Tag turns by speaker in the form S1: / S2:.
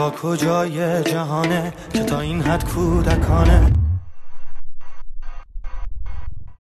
S1: اینجا کجای جهانه که تا این حد کودکانه